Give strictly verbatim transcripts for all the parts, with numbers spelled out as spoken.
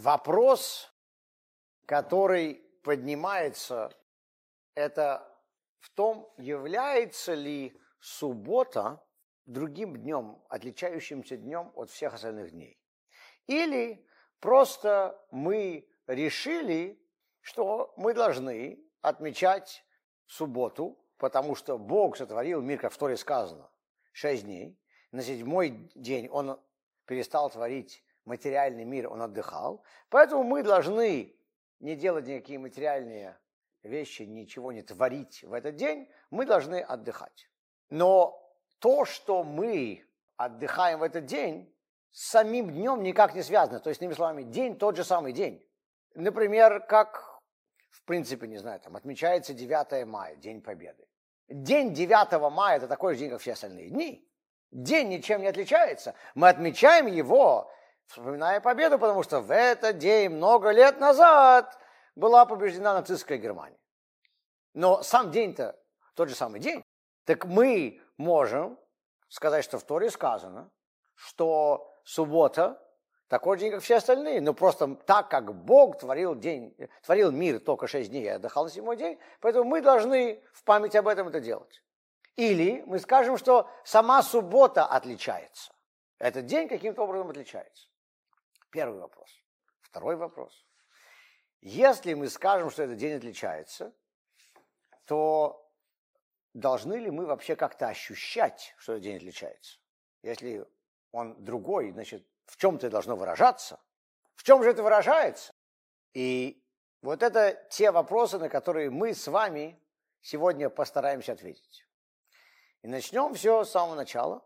вопрос, который поднимается, это в том, является ли суббота другим днем, отличающимся днем от всех остальных дней. Или просто мы решили, что мы должны отмечать субботу, потому что Бог сотворил мир, как в Торе сказано, шесть дней. На седьмой день Он перестал творить материальный мир, Он отдыхал. Поэтому мы должны не делать никакие материальные вещи, ничего не творить в этот день, мы должны отдыхать. Но то, что мы отдыхаем в этот день, с самим днем никак не связано. То есть, иными словами, день тот же самый день. Например, как, в принципе, не знаю, там отмечается девятое мая, День Победы. День девятого мая – это такой же день, как все остальные дни. День ничем не отличается. Мы отмечаем его, вспоминая победу, потому что в этот день, много лет назад, была побеждена нацистская Германия. Но сам день-то тот же самый день. Так мы можем сказать, что в Торе сказано, что суббота такой день, как все остальные. Но просто так, как Бог творил, день, творил мир только шесть дней и отдыхал на седьмой день, поэтому мы должны в память об этом это делать. Или мы скажем, что сама суббота отличается. Этот день каким-то образом отличается. Первый вопрос. Второй вопрос. Если мы скажем, что этот день отличается, то должны ли мы вообще как-то ощущать, что этот день отличается? Если он другой, значит, в чем-то должно выражаться. В чем же это выражается? И вот это те вопросы, на которые мы с вами сегодня постараемся ответить. И начнем все с самого начала.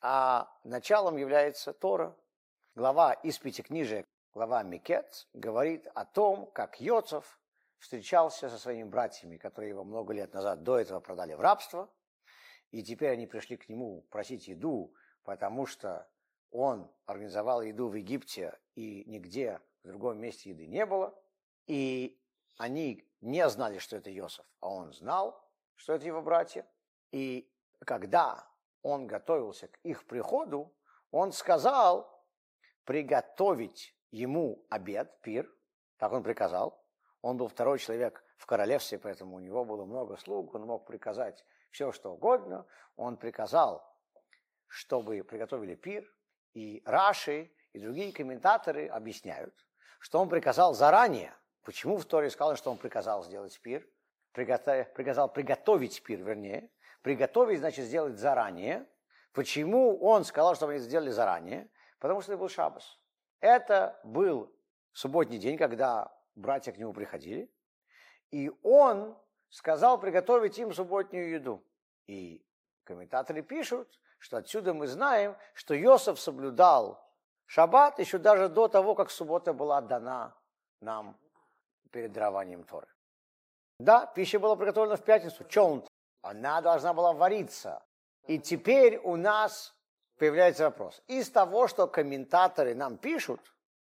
А началом является Тора. Глава из Пятикнижия, глава Микец, говорит о том, как Йосеф встречался со своими братьями, которые его много лет назад до этого продали в рабство. И теперь они пришли к нему просить еду, потому что он организовал еду в Египте, и нигде в другом месте еды не было. И они не знали, что это Йосеф, а он знал, что это его братья. И когда он готовился к их приходу, он сказал приготовить ему обед, пир, так он приказал. Он был второй человек в королевстве, поэтому у него было много слуг, он мог приказать все, что угодно. Он приказал, чтобы приготовили пир, и Раши и другие комментаторы объясняют, что он приказал заранее. Почему в Торе сказано, что он приказал сделать пир? Приготов... Приказал приготовить пир, вернее. Приготовить, значит, сделать заранее. Почему он сказал, чтобы они сделали заранее? Потому что это был шаббос. Это был субботний день, когда братья к нему приходили. И он сказал приготовить им субботнюю еду. И комментаторы пишут, что отсюда мы знаем, что Йосеф соблюдал шаббат еще даже до того, как суббота была дана нам перед дарованием Торы. Да, пища была приготовлена в пятницу. Чонт. Она должна была вариться. И теперь у нас появляется вопрос. Из того, что комментаторы нам пишут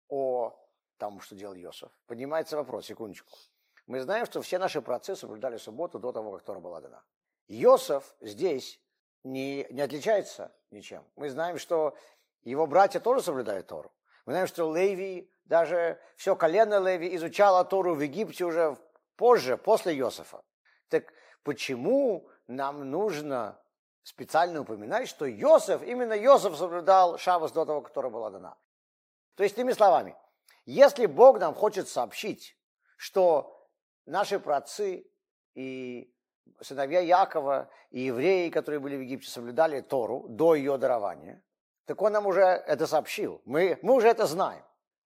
о том, что делал Йосеф, поднимается вопрос, секундочку. Мы знаем, что все наши процессы соблюдали субботу до того, как Тора была дана. Йосеф здесь не, не отличается ничем. Мы знаем, что его братья тоже соблюдают Тору. Мы знаем, что Леви, даже все колено Леви изучало Тору в Египте уже позже, после Йосефа. Так почему нам нужно специально упоминать, что Йосеф, именно Йосеф соблюдал шаббос до того, как Тора была дана? То есть, иными словами, если Бог нам хочет сообщить, что наши праотцы и сыновья Якова и евреи, которые были в Египте, соблюдали Тору до ее дарования, так он нам уже это сообщил. Мы, мы уже это знаем.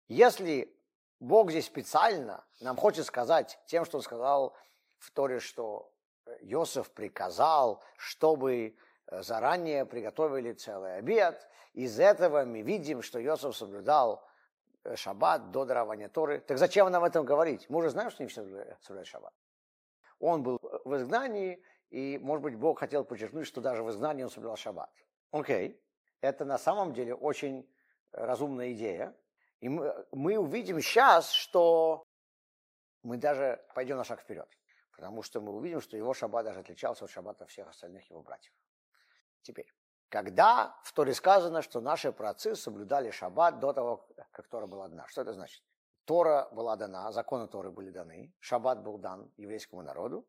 Если Бог здесь специально нам хочет сказать тем, что он сказал в Торе, что Йосеф приказал, чтобы заранее приготовили целый обед, из этого мы видим, что Йосеф соблюдал шаббат до дарования Торы. Так зачем нам об этом говорить? Мы уже знаем, что не все соблюдают шаббат. Он был в изгнании, и, может быть, Бог хотел подчеркнуть, что даже в изгнании он соблюдал шаббат. Окей, это на самом деле очень разумная идея. И мы, мы увидим сейчас, что мы даже пойдем на шаг вперед. Потому что мы увидим, что его шаббат даже отличался от шаббата всех остальных его братьев. Теперь, когда в Торе сказано, что наши праотцы соблюдали шаббат до того, как Тора была дана, что это значит? Тора была дана, законы Торы были даны, шаббат был дан еврейскому народу.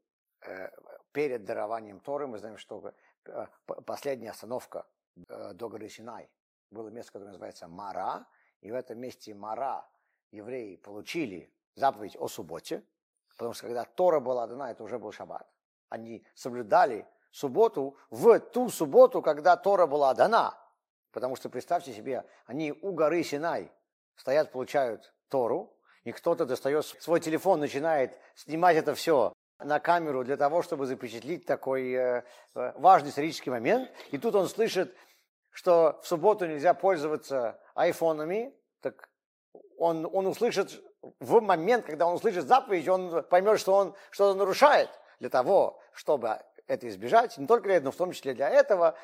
Перед дарованием Торы мы знаем, что последняя остановка до горы Синай было место, которое называется Мара, и в этом месте Мара евреи получили заповедь о субботе, потому что когда Тора была дана, это уже был шаббат. Они соблюдали субботу в ту субботу, когда Тора была дана. Потому что, представьте себе, они у горы Синай стоят, получают Тору, и кто-то достает свой телефон, начинает снимать это все на камеру для того, чтобы запечатлеть такой э, важный исторический момент. И тут он слышит, что в субботу нельзя пользоваться айфонами, так он, он услышит, в момент, когда он услышит заповедь, он поймет, что он что-то нарушает. Для того, чтобы это избежать, не только для этого, но в том числе для этого,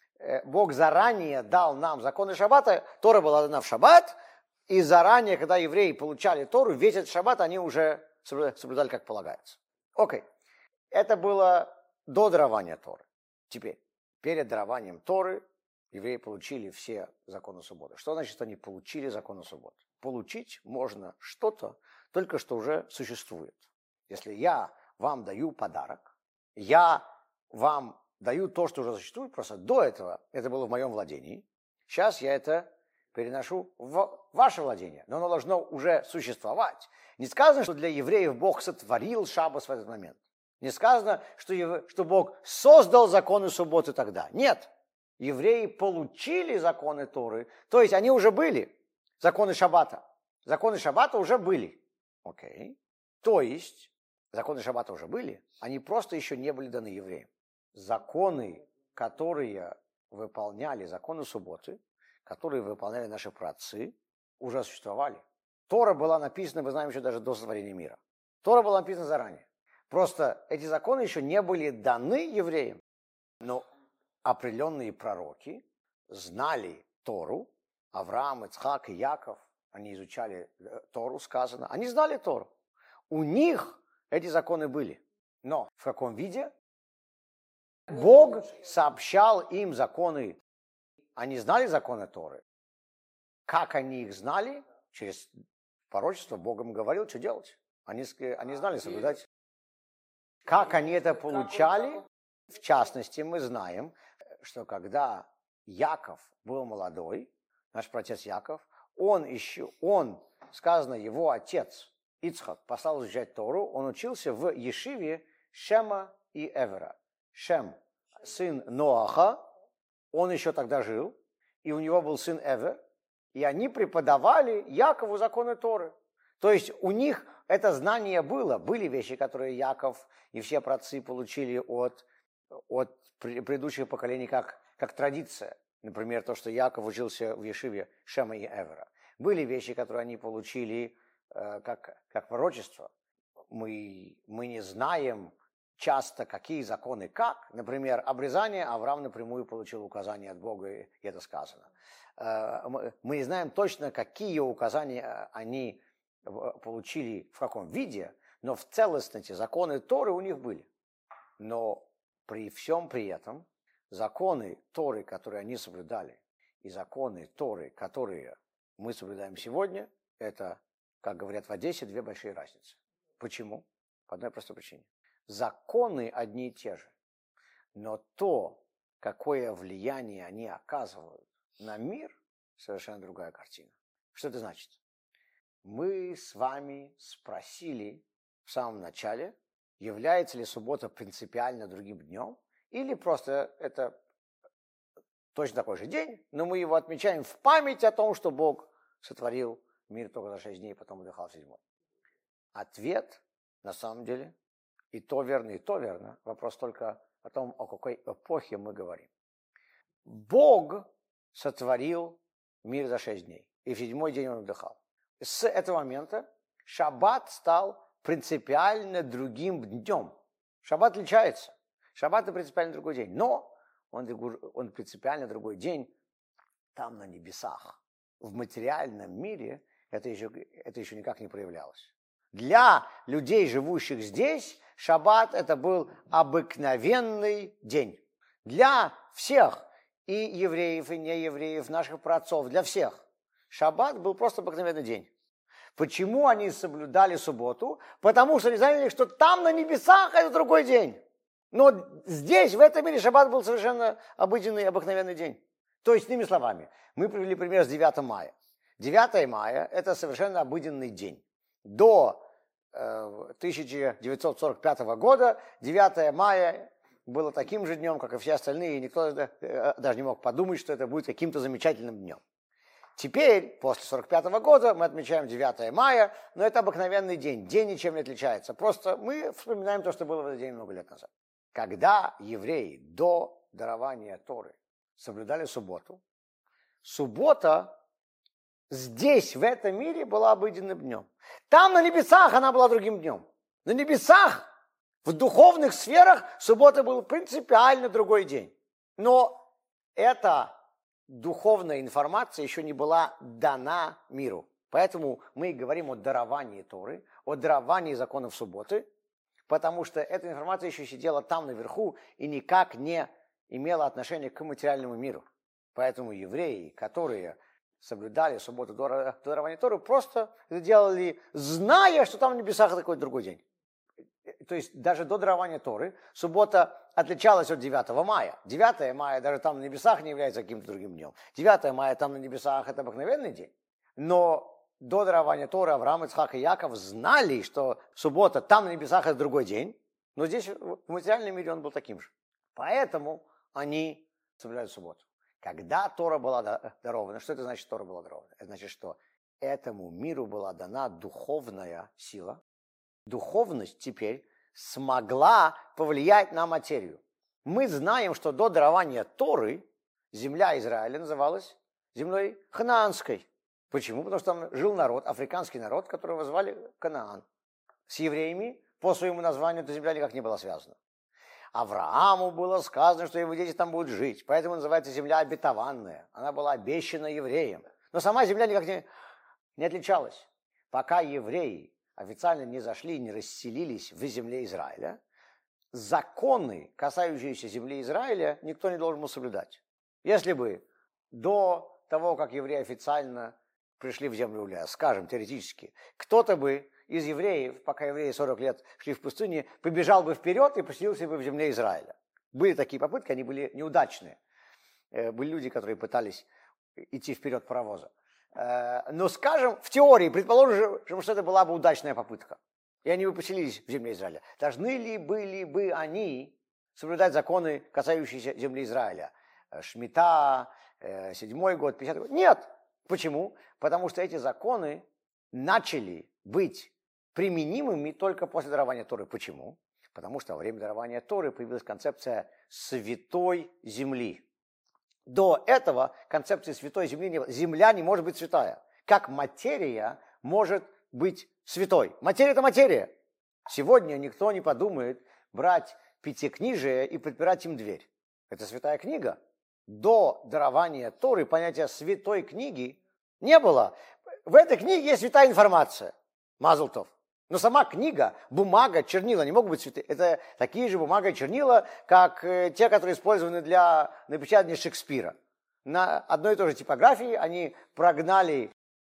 Бог заранее дал нам законы шаббата, Тора была дана в шаббат, и заранее, когда евреи получали Тору, весь этот шаббат они уже соблюдали как полагается. Окей, это было до дарования Торы. Теперь, перед дарованием Торы, евреи получили все законы субботы. Что значит, что они получили законы субботы? Получить можно что-то, только что уже существует. Если я вам даю подарок, я вам даю то, что уже существует, просто до этого это было в моем владении. Сейчас я это переношу в ваше владение, но оно должно уже существовать. Не сказано, что для евреев Бог сотворил шаббат в этот момент. Не сказано, что, ев... что Бог создал законы субботы тогда. Нет. Евреи получили законы Торы, то есть они уже были. Законы шаббата. Законы шаббата уже были. Окей. То есть законы шаббата уже были, они просто еще не были даны евреям. Законы, которые выполняли законы субботы, которые выполняли наши праотцы, уже существовали. Тора была написана, мы знаем, еще даже до сотворения мира. Тора была написана заранее. Просто эти законы еще не были даны евреям. Но определенные пророки знали Тору. Авраам, Ицхак и Яков, они изучали Тору, сказано. Они знали Тору. У них эти законы были. Но в каком виде? Бог сообщал им законы. Они знали законы Торы. Как они их знали? Через пророчество Бог им говорил, что делать. Они, они знали соблюдать. Как они это получали? В частности, мы знаем, что когда Яков был молодой, наш праотец Яков, он еще, он, сказано, его отец Ицхак послал изучать Тору, он учился в ешиве Шема и Эвера. Шем, сын Ноаха, он еще тогда жил, и у него был сын Эвер, и они преподавали Якову законы Торы. То есть у них это знание было. Были вещи, которые Яков и все праотцы получили от, от предыдущих поколений как, как традиция. Например, то, что Яков учился в ешиве Шема и Эвера. Были вещи, которые они получили э, как, как пророчество. Мы, мы не знаем часто, какие законы как. Например, обрезание Авраам напрямую получил указание от Бога, и это сказано. Э, мы, мы не знаем точно, какие указания они получили, в каком виде, но в целостности законы Торы у них были. Но при всем при этом законы Торы, которые они соблюдали, и законы Торы, которые мы соблюдаем сегодня, это, как говорят в Одессе, две большие разницы. Почему? По одной простой причине. Законы одни и те же, но то, какое влияние они оказывают на мир, совершенно другая картина. Что это значит? Мы с вами спросили в самом начале, является ли суббота принципиально другим днем, или просто это точно такой же день, но мы его отмечаем в память о том, что Бог сотворил мир только за шесть дней, потом отдыхал в седьмой. Ответ, на самом деле, и то верно, и то верно. Вопрос только о том, о какой эпохе мы говорим. Бог сотворил мир за шесть дней, и в седьмой день он отдыхал. С этого момента шаббат стал принципиально другим днем. Шаббат отличается. Шаббат – это принципиально другой день. Но он, он принципиально другой день там, на небесах. В материальном мире это еще, это еще никак не проявлялось. Для людей, живущих здесь, шаббат – это был обыкновенный день. Для всех, и евреев, и неевреев, наших праотцов, для всех. Шаббат был просто обыкновенный день. Почему они соблюдали субботу? Потому что они знали, что там на небесах это другой день. Но здесь, в этом мире, шаббат был совершенно обыденный, обыкновенный день. То есть, иными словами, мы привели пример с девятого мая. девятое мая – это совершенно обыденный день. До э, тысяча девятьсот сорок пятого года девятое мая было таким же днем, как и все остальные, и никто даже не мог подумать, что это будет каким-то замечательным днем. Теперь, после сорок пятого года, мы отмечаем девятое мая, но это обыкновенный день, день ничем не отличается. Просто мы вспоминаем то, что было в этот день много лет назад. Когда евреи до дарования Торы соблюдали субботу, суббота здесь, в этом мире, была обыденным днем. Там, на небесах, она была другим днем. На небесах, в духовных сферах, суббота был принципиально другой день. Но эта духовная информация еще не была дана миру. Поэтому мы говорим о даровании Торы, о даровании законов субботы, потому что эта информация еще сидела там наверху и никак не имела отношения к материальному миру. Поэтому евреи, которые соблюдали субботу до дарования Торы, просто это делали, зная, что там на небесах такой другой день. То есть даже до дарования Торы суббота отличалась от девятого мая. девятое мая даже там на небесах не является каким-то другим днем. девятое мая там на небесах это обыкновенный день. Но до дарования Торы Авраам, Ицхак и Яков знали, что суббота там на небесах это другой день, но здесь в материальном мире он был таким же. Поэтому они соблюдают субботу. Когда Тора была дарована, что это значит, что Тора была дарована? Это значит, что этому миру была дана духовная сила. Духовность теперь смогла повлиять на материю. Мы знаем, что до дарования Торы земля Израиля называлась землей ханаанской. Почему? Потому что там жил народ, африканский народ, которого звали Канаан. С евреями по своему названию эта земля никак не была связана. Аврааму было сказано, что его дети там будут жить, поэтому называется земля обетованная. Она была обещана евреям. Но сама земля никак не, не отличалась. Пока евреи официально не зашли, не расселились в земле Израиля, законы, касающиеся земли Израиля, никто не должен был соблюдать. Если бы до того, как евреи официально пришли в землю Израиля, скажем, теоретически, кто-то бы из евреев, пока евреи сорок лет шли в пустыне, побежал бы вперед и поселился бы в земле Израиля. Были такие попытки, они были неудачные. Были люди, которые пытались идти вперед паровоза. Но, скажем, в теории, предположим, что это была бы удачная попытка, и они бы поселились в земле Израиля. Должны ли были бы они соблюдать законы, касающиеся земли Израиля? Шмита, седьмой год, пятидесятый год? Нет. Почему? Потому что эти законы начали быть применимыми только после дарования Торы. Почему? Потому что во время дарования Торы появилась концепция святой земли. До этого концепции святой земли не было. Земля не может быть святая. Как материя может быть святой? Материя – это материя. Сегодня никто не подумает брать пятикнижие и подпирать им дверь. Это святая книга. До дарования Торы понятия святой книги не было. В этой книге есть святая информация. Мазл тов. Но сама книга, бумага, чернила не могут быть святые. Это такие же бумага и чернила, как э, те, которые использованы для напечатания Шекспира. На одной и той же типографии они прогнали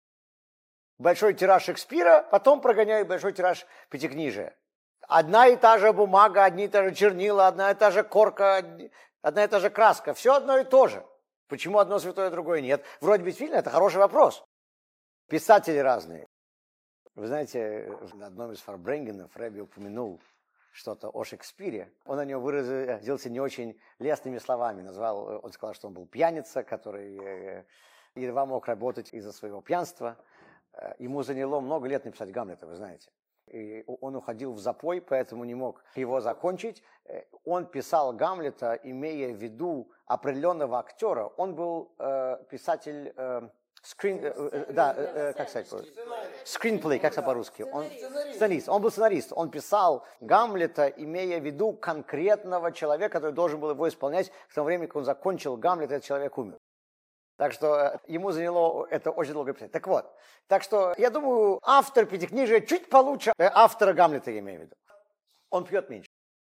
большой тираж Шекспира, потом прогоняют большой тираж пятикнижия. Одна и та же бумага, одни и та же чернила, одна и та же корка, одна и та же краска. Все одно и то же. Почему одно святое, другое нет? Вроде бы действительно это хороший вопрос. Писатели разные. Вы знаете, на одном из фарбренгенов Рэбби упомянул что-то о Шекспире. Он о нем выразился не очень лестными словами. Назвал, он сказал, что он был пьяница, который едва мог работать из-за своего пьянства. Ему заняло много лет написать Гамлета, вы знаете. И он уходил в запой, поэтому не мог его закончить. Он писал Гамлета, имея в виду определенного актера. Он был э, писатель... Э, Screen, э, да, э, как сказать? Screenplay, как это по-русски? Он сценарист. Он был сценарист. Он писал Гамлета, имея в виду конкретного человека, который должен был его исполнять. В то время, как он закончил Гамлет, этот человек умер. Так что ему заняло это очень долго писать. Так вот, так что я думаю, автор пятикнижия чуть получше автора Гамлета, я имею в виду. Он пьет меньше.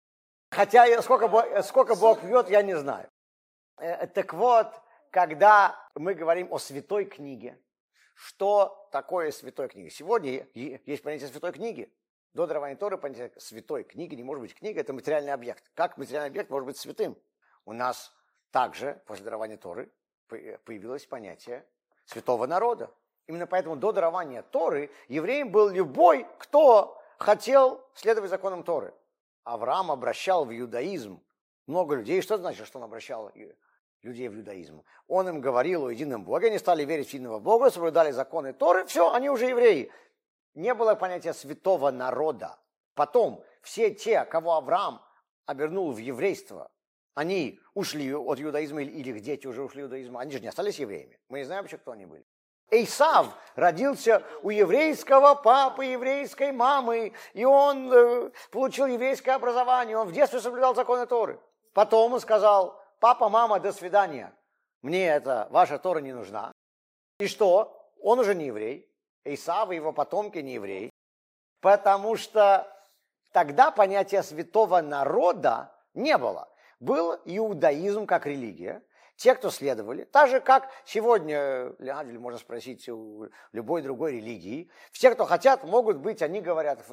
Хотя сколько, сколько Бог пьет, я не знаю. Так вот, когда мы говорим о святой книге, Что такое святой книга? Сегодня есть понятие святой книги. До дарования Торы понятие святой книги не может быть. Книга – это материальный объект. Как материальный объект может быть святым? У нас также после дарования Торы появилось понятие святого народа. Именно поэтому до дарования Торы евреем был любой, кто хотел следовать законам Торы. Авраам обращал в иудаизм много людей. Что значит, что он обращал людей в иудаизм? Он им говорил о едином Боге, они стали верить в единого Бога, соблюдали законы Торы, все, они уже евреи. Не было понятия святого народа. Потом все те, кого Авраам обернул в еврейство, они ушли от иудаизма, или их дети уже ушли от иудаизма, они же не остались евреями. Мы не знаем вообще, кто они были. Эйсав родился у еврейского папы, еврейской мамы, и он э, получил еврейское образование, он в детстве соблюдал законы Торы. Потом он сказал: папа, мама, до свидания, мне эта ваша Тора не нужна. И что? Он уже не еврей. Эйсав и его потомки не евреи, потому что тогда понятия святого народа не было. Был иудаизм как религия, те, кто следовали, так же, как сегодня, можно спросить у любой другой религии, все, кто хотят, могут быть, они говорят,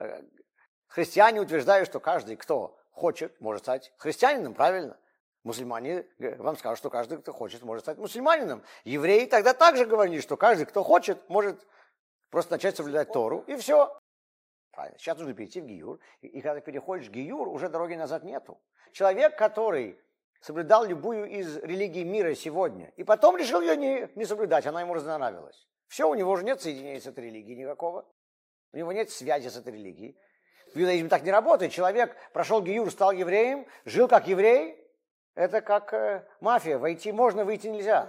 христиане утверждают, что каждый, кто хочет, может стать христианином, правильно? Мусульмане вам скажут, что каждый, кто хочет, может стать мусульманином. Евреи тогда также говорили, что каждый, кто хочет, может просто начать соблюдать Тору, и все. Правильно. Сейчас нужно перейти в гиюр, и, и когда переходишь в гиюр, уже дороги назад нету. Человек, который соблюдал любую из религий мира сегодня, и потом решил ее не, не соблюдать, она ему разнравилась. Все, у него уже нет соединения с этой религией никакого, у него нет связи с этой религией. В иудаизме так не работает. Человек прошел гиюр, стал евреем, жил как еврей. Это как э, мафия, войти можно, выйти нельзя.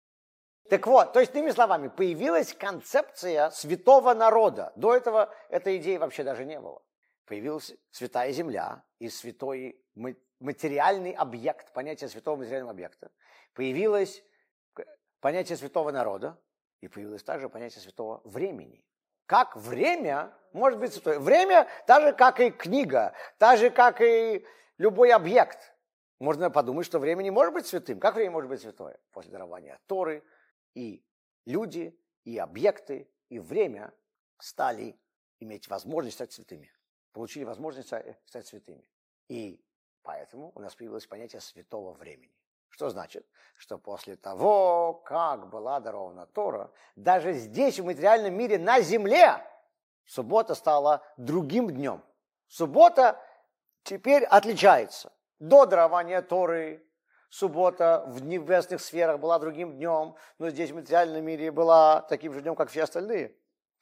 Так вот, то есть, иными словами, появилась концепция святого народа. До этого этой идеи вообще даже не было. Появилась святая земля и святой материальный объект, понятие святого материального объекта. Появилось понятие святого народа и появилось также понятие святого времени. Как время может быть святое? Время так же, как и книга, так же, как и любой объект. Можно подумать, что время не может быть святым. Как время может быть святое? После дарования Торы и люди, и объекты, и время стали иметь возможность стать святыми. Получили возможность стать святыми. И поэтому у нас появилось понятие святого времени. Что значит? Что после того, как была дарована Тора, даже здесь, в материальном мире, на земле, суббота стала другим днем. Суббота теперь отличается. До дарования Торы суббота в небесных сферах была другим днем, но здесь в материальном мире была таким же днем, как все остальные.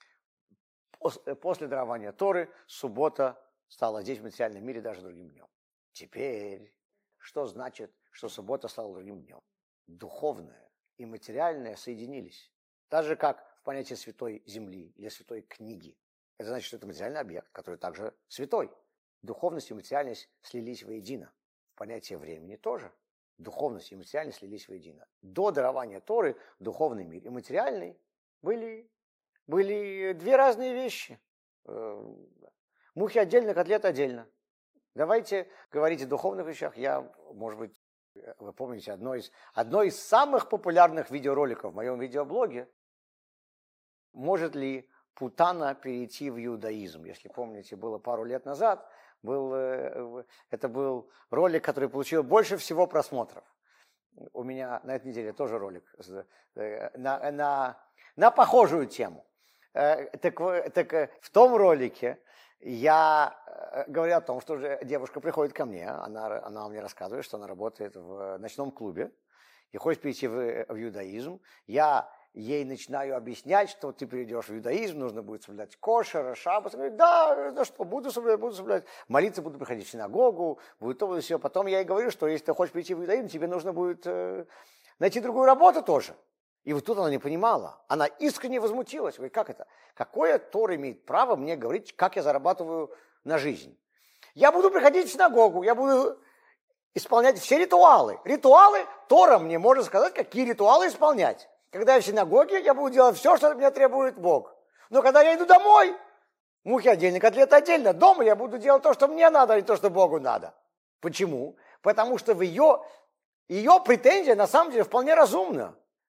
После дарования Торы суббота стала здесь в материальном мире даже другим днем. Теперь, что значит, что суббота стала другим днем? Духовное и материальное соединились. Так же, как в понятии святой земли или святой книги. Это значит, что это материальный объект, который также святой. Духовность и материальность слились воедино. Понятие времени тоже. Духовность и материальность слились воедино. До дарования Торы духовный мир и материальный были, были две разные вещи. Мухи отдельно, котлеты отдельно. Давайте говорить о духовных вещах. Я, может быть, вы помните, одно из, одно из самых популярных видеороликов в моем видеоблоге. Может ли Путана перейти в иудаизм? Если помните, было пару лет назад. Был, это был ролик, который получил больше всего просмотров. У меня на этой неделе тоже ролик на, на, на похожую тему. Так, так в том ролике я говорю о том, что же девушка приходит ко мне, она, она мне рассказывает, что она работает в ночном клубе и хочет перейти в, в иудаизм. Я ей начинаю объяснять, что ты перейдешь в иудаизм, нужно будет соблюдать кошер, шаббат. Она говорит: да, да что, буду соблюдать, буду соблюдать. Молиться буду приходить в синагогу, будет то, будет все. Потом я ей говорю, что если ты хочешь перейти в иудаизм, тебе нужно будет э, найти другую работу тоже. И вот тут она не понимала. Она искренне возмутилась. Говорит: как это? Какое Тора имеет право мне говорить, как я зарабатываю на жизнь? Я буду приходить в синагогу, я буду исполнять все ритуалы. Ритуалы, Тора мне может сказать, какие ритуалы исполнять. Когда я в синагоге, я буду делать все, что от меня требует Бог. Но когда я иду домой, мухи отдельно, котлеты отдельно, дома я буду делать то, что мне надо, а не то, что Богу надо. Почему? Потому что в ее, ее претензия на самом деле вполне разумна.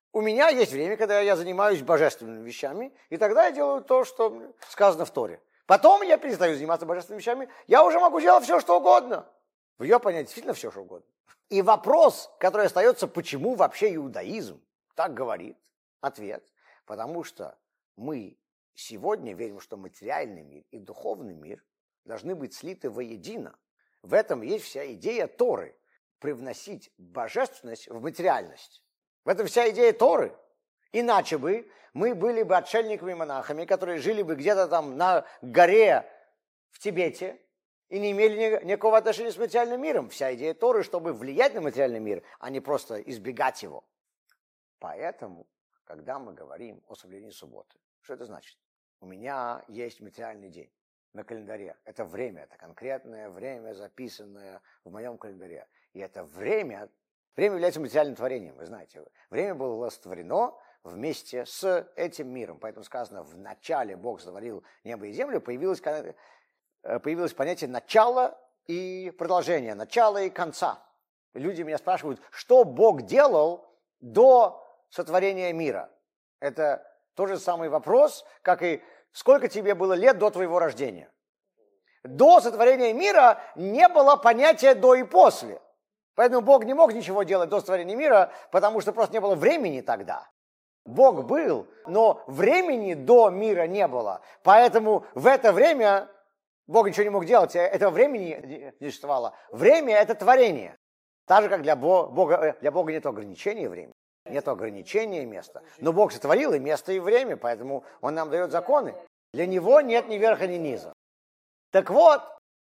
У меня есть время, когда я занимаюсь божественными вещами, и тогда я делаю то, что сказано в Торе. Потом я перестаю заниматься божественными вещами, я уже могу делать все, что угодно. В ее понятии действительно все, что угодно. И вопрос, который остается, почему вообще иудаизм так говорит, ответ. Потому что мы сегодня верим, что материальный мир и духовный мир должны быть слиты воедино. В этом есть вся идея Торы. Привносить божественность в материальность. В этом вся идея Торы. Иначе бы мы были бы отшельниками и монахами, которые жили бы где-то там на горе в Тибете и не имели никакого отношения с материальным миром. Вся идея Торы, чтобы влиять на материальный мир, а не просто избегать его. Поэтому, когда мы говорим о соблюдении субботы, что это значит? У меня есть материальный день на календаре. Это время, это конкретное время, записанное в моем календаре. И это время, время является материальным творением, вы знаете. Время было растворено вместе с этим миром. Поэтому сказано, в начале Бог сотворил небо и землю, появилось, появилось понятие начала и продолжения, начала и конца. Люди меня спрашивают, что Бог делал до сотворения мира? Это тот же самый вопрос, как и сколько тебе было лет до твоего рождения. До сотворения мира не было понятия до и после. Поэтому Бог не мог ничего делать до сотворения мира, потому что просто не было времени тогда. Бог был, но времени до мира не было. Поэтому в это время Бог ничего не мог делать, этого времени не существовало. Время – это творение. Так же, как для Бога, для Бога нет ограничения времени, нет ограничения места. Но Бог сотворил и место, и время, поэтому Он нам дает законы. Для Него нет ни верха, ни низа. Так вот,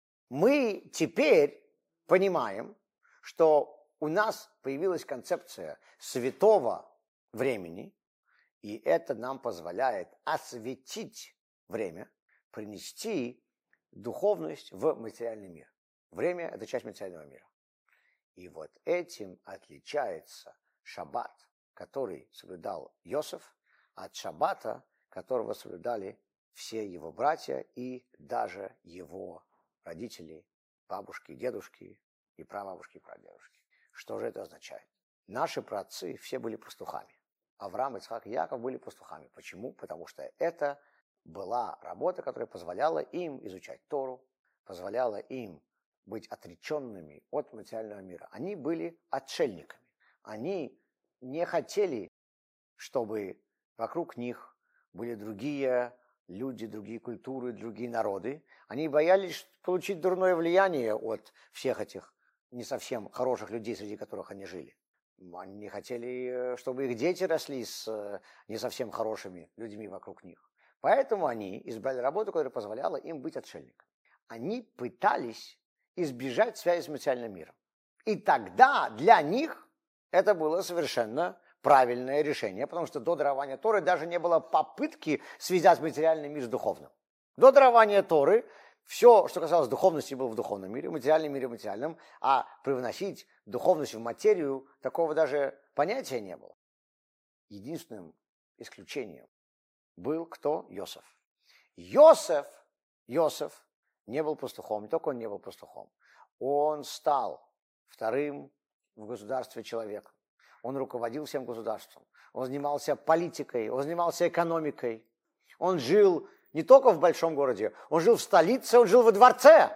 мы теперь понимаем, что у нас появилась концепция святого времени, и это нам позволяет осветить время, принести духовность в материальный мир. Время – это часть материального мира. И вот этим отличается шаббат, который соблюдал Йосеф, от шаббата, которого соблюдали все его братья и даже его родители, бабушки, дедушки и прабабушки, и прадедушки. Что же это означает? Наши праотцы все были пастухами. Авраам, Ицхак и Яков были пастухами. Почему? Потому что это была работа, которая позволяла им изучать Тору, позволяла им быть отреченными от материального мира. Они были отшельниками. Они не хотели, чтобы вокруг них были другие люди, другие культуры, другие народы. Они боялись получить дурное влияние от всех этих не совсем хороших людей, среди которых они жили. Они не хотели, чтобы их дети росли с не совсем хорошими людьми вокруг них. Поэтому они избрали работу, которая позволяла им быть отшельниками. Они пытались избежать связи с материальным миром. И тогда для них это было совершенно правильное решение, потому что до дарования Торы даже не было попытки связать материальный мир с духовным. До дарования Торы все, что касалось духовности, было в духовном мире, в материальном мире в материальном, а привносить духовность в материю, такого даже понятия не было. Единственным исключением был кто? Йосеф. Йосеф, Йосеф не был пастухом, не только он не был пастухом, он стал вторым в государстве человеком. Он руководил всем государством, он занимался политикой, он занимался экономикой, он жил не только в большом городе, он жил в столице, он жил во дворце.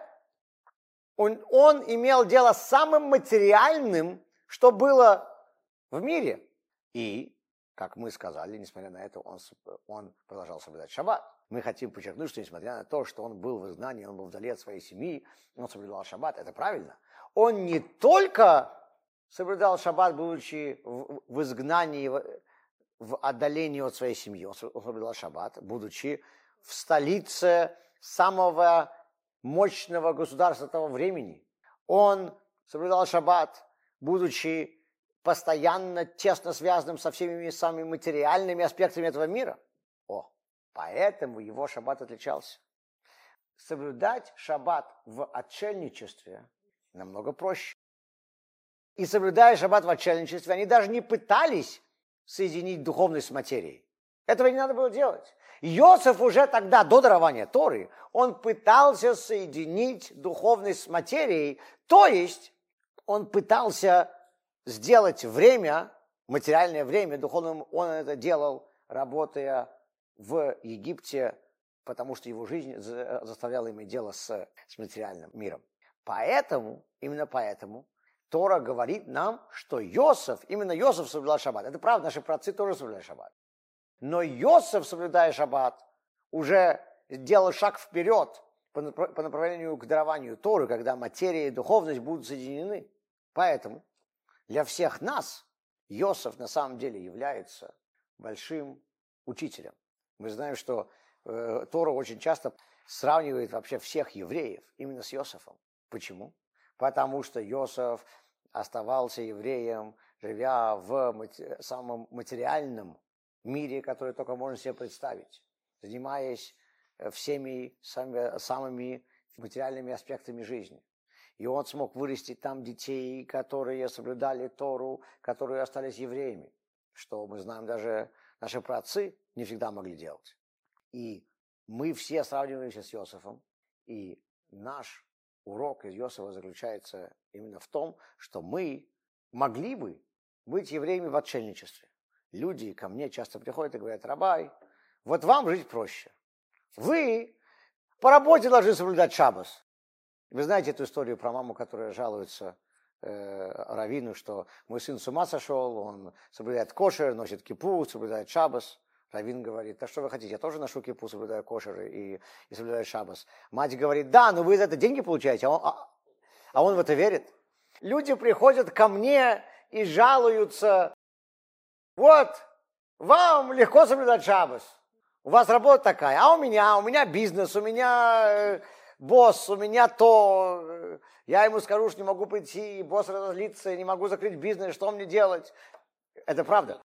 Он, он имел дело с самым материальным, что было в мире. И, как мы сказали, несмотря на это, он, он продолжал соблюдать шаббат. Мы хотим подчеркнуть, что несмотря на то, что он был в изгнании, он был вдали от своей семьи, он соблюдал шаббат, это правильно. Он не только соблюдал шаббат, будучи в, в изгнании, в, в отдалении от своей семьи, он соблюдал шаббат, будучи в столице самого мощного государства того времени. Он соблюдал шаббат, будучи постоянно тесно связанным со всеми самыми материальными аспектами этого мира. О, поэтому его шаббат отличался. Соблюдать шаббат в отшельничестве намного проще. И соблюдая шаббат в отшельничестве, они даже не пытались соединить духовность с материей. Этого не надо было делать. Йосеф уже тогда, до дарования Торы, он пытался соединить духовность с материей, то есть он пытался сделать время материальное время духовным, он это делал, работая в Египте, потому что его жизнь заставляла иметь дело с, с материальным миром. Поэтому, именно поэтому, Тора говорит нам, что Йосеф, именно Йосеф соблюдал шаббат. Это правда, наши праотцы тоже соблюдали шаббат. Но Йосеф, соблюдая шаббат, уже сделал шаг вперед по направлению к дарованию Торы, когда материя и духовность будут соединены. Поэтому для всех нас Йосеф на самом деле является большим учителем. Мы знаем, что э, Тора очень часто сравнивает вообще всех евреев именно с Йосефом. Почему? Потому что Йосеф оставался евреем, живя в мати- самом материальном мире, который только можно себе представить, занимаясь всеми самыми, самыми материальными аспектами жизни. И он смог вырастить там детей, которые соблюдали Тору, которые остались евреями, что мы знаем, даже наши праотцы не всегда могли делать. И мы все сравниваемся с Йосефом, и наш урок из Йосефа заключается именно в том, что мы могли бы быть евреями в отшельничестве. Люди ко мне часто приходят и говорят: рабай, вот вам жить проще. Вы по работе должны соблюдать шаббат. Вы знаете эту историю про маму, которая жалуется э, раввину, что мой сын с ума сошел, он соблюдает кошер, носит кипу, соблюдает шаббат. Раввин говорит: а что вы хотите, я тоже ношу кипу, соблюдаю кошер и, и соблюдаю шаббат. Мать говорит: да, но вы за это деньги получаете, а он, а, а он в это верит. Люди приходят ко мне и жалуются: вот, вам легко соблюдать шаббат, у вас работа такая, а у меня, у меня бизнес, у меня э, босс, у меня то, э, я ему скажу, что не могу прийти, босс разозлится, не могу закрыть бизнес, что мне делать? Это правда.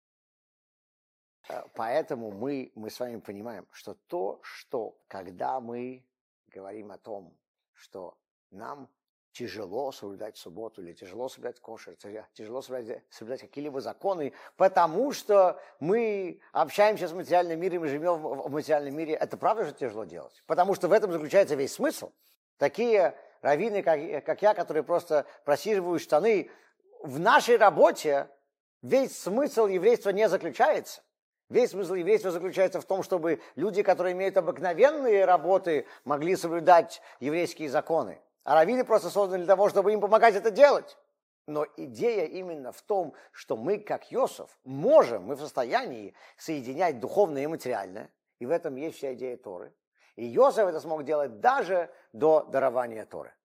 Поэтому мы, мы с вами понимаем, что то, что когда мы говорим о том, что нам тяжело соблюдать субботу или тяжело соблюдать кошер, тяжело соблюдать, соблюдать какие-либо законы, потому что мы общаемся с материальным миром и живем в материальном мире, это правда же тяжело делать? Потому что в этом заключается весь смысл. Такие раввины, как, как я, которые просто просиживают штаны, в нашей работе весь смысл еврейства не заключается. Весь смысл еврейства заключается в том, чтобы люди, которые имеют обыкновенные работы, могли соблюдать еврейские законы. А раввины просто созданы для того, чтобы им помогать это делать. Но идея именно в том, что мы, как Йосеф, можем, мы в состоянии соединять духовное и материальное. И в этом есть вся идея Торы. И Йосеф это смог делать даже до дарования Торы.